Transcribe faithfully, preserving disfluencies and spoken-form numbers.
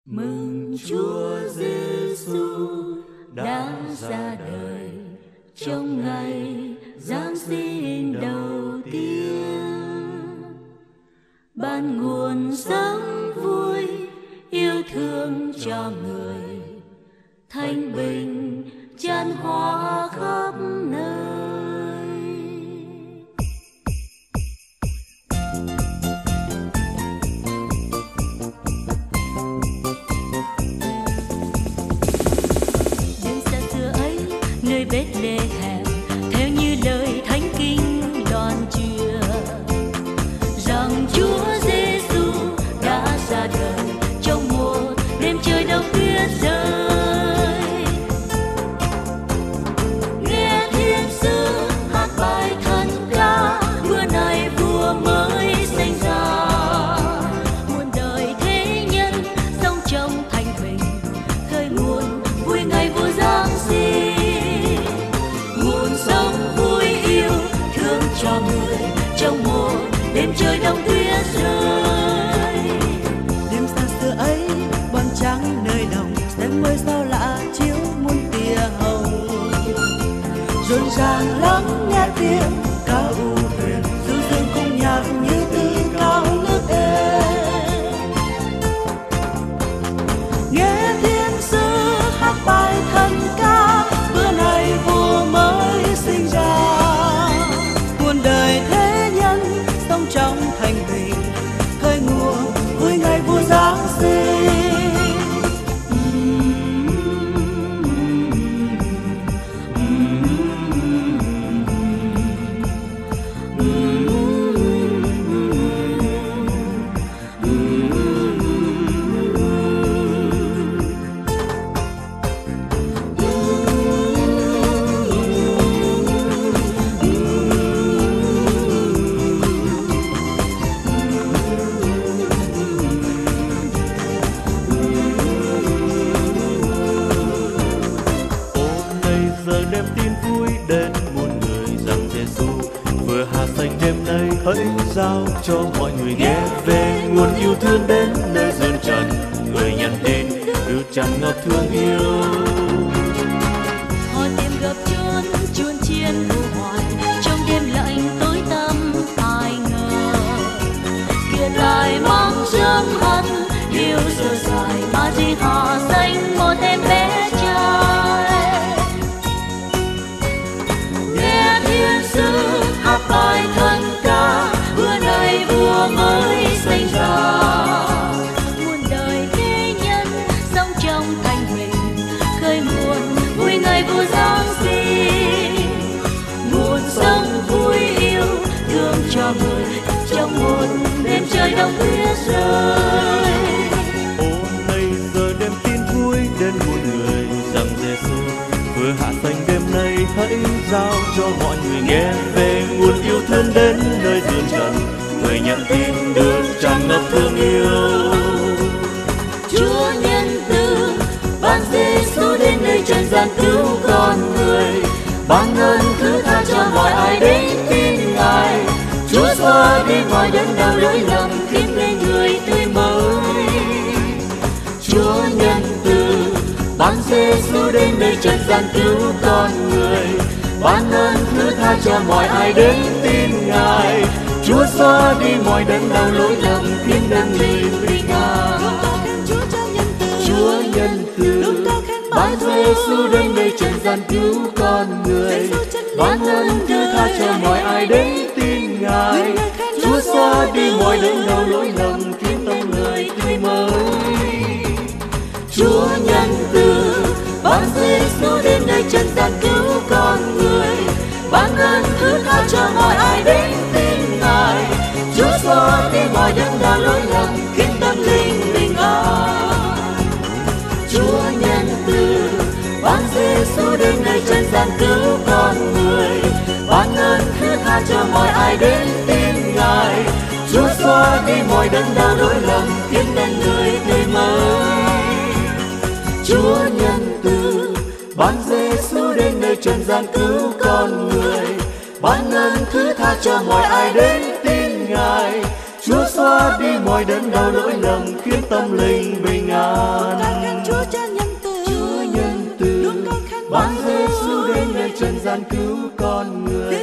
Mừng Chúa Giêsu đã ra đời trong ngày Giáng sinh đầu tiên, ban nguồn sống vui yêu thương cho người, thanh bình chan hòa khắp nơi. Đêm xa xưa ấy nơi Bethlehem, theo như lời thánh kinh loan truyền rằng Chúa Giêsu đã ra đời trong một đêm trời đông tuyết rơi. Nghe thiên sứ hát bài thần ca, bữa nay vua mới sinh ra. Muôn đời thế nhân sống trong thanh bình, khơi nguồn vui ngày vua Giáng sinh. Nguồn sống vui yêu thương cho người trong một đêm trời đông tuyết rơi. Đêm xa xưa ấy bon trắng nơi đồng, xem mới sao lạ chiếu muôn tia hồng. Rộn ràng lắng nghe tiếng ca ưu huyền, du dương cùng nhạc như từ cao nước êm. Nghe thiên sứ hát bài thần ca, bữa nay vua mới sinh ra. Muôn đời thế nhân sống trong thanh bình, khơi nguồn vui ngày vua Giáng sinh. Đêm tin vui đến muôn người rằng Giêsu vừa hạ sinh đêm nay, hãy giao cho mọi người nghe về nguồn yêu thương đến nơi dương trần. Người nhận tin được tràn ngập thương yêu, Họ tìm gặp chốn chuồn chiên u hoài trong đêm lạnh tối tăm. Ai ngờ kia lại mong sớm hân yêu dở dài, mà gì họ sinh một em bé trai. Nghe thiên sứ hát bài thần ca, bữa nay vua mới sinh ra. Muôn đời thế nhân sống trong thanh bình, khơi nguồn vui ngày vua Giáng sinh. Nguồn sống vui yêu thương cho người trong một đêm trời đông tuyết rơi. ôi nay giờ đêm tin vui đến muôn người rằng Giêsu vừa hạ sinh đêm nay, hãy giao cho mọi người nghe về nguồn yêu thương đến nơi dương trần. Người nhận tin được tràn ngập thương yêu, Chúa nhân từ ban Giêsu đến nơi trần gian cứu con người, ban ơn thứ tha cho mọi ai đến tin Ngài. Chúa xóa đi mọi đớn đau lỗi lầm, khiến nên người tươi mới. Chúa nhân từ ban Giêsu đến nơi trần gian cứu con người, ban ơn thứ tha cho mọi ai đến tin Ngài. Chúa xóa đi mọi đớn đau lỗi lầm, khiến nâng ly bình an. Chúa nhân từ ban Giêsu đến nơi trần gian cứu con người, ban ơn thứ tha cho mọi ai đến tin Ngài. Chúa xóa đi mọi đớn đau lỗi lầm, khiến tâm người tươi mới. Chúa nhân từ ban Giêsu đến nơi trần gian cứu con người, ban ơn thứ tha cho mọi ai đến tin Ngài. Chúa xóa đi mọi đớn đau lỗi lầm, khiến tâm linh bình an. Chúa nhân từ ban Giêsu đến nơi trần gian cứu con người, ban ơn thứ tha cho mọi ai đến tin Ngài. Chúa xóa đi mọi đớn đau lỗi lầm, khiến nên người tươi mới. Chúa nhân từ ban Giêsu đến nơi trần gian cứu con người, ban ơn thứ tha cho mọi ai đến tin Ngài. Chúa xóa đi mọi đớn đau lỗi lầm, khiến tâm linh bình an. đến nơi trần gian cứu con người.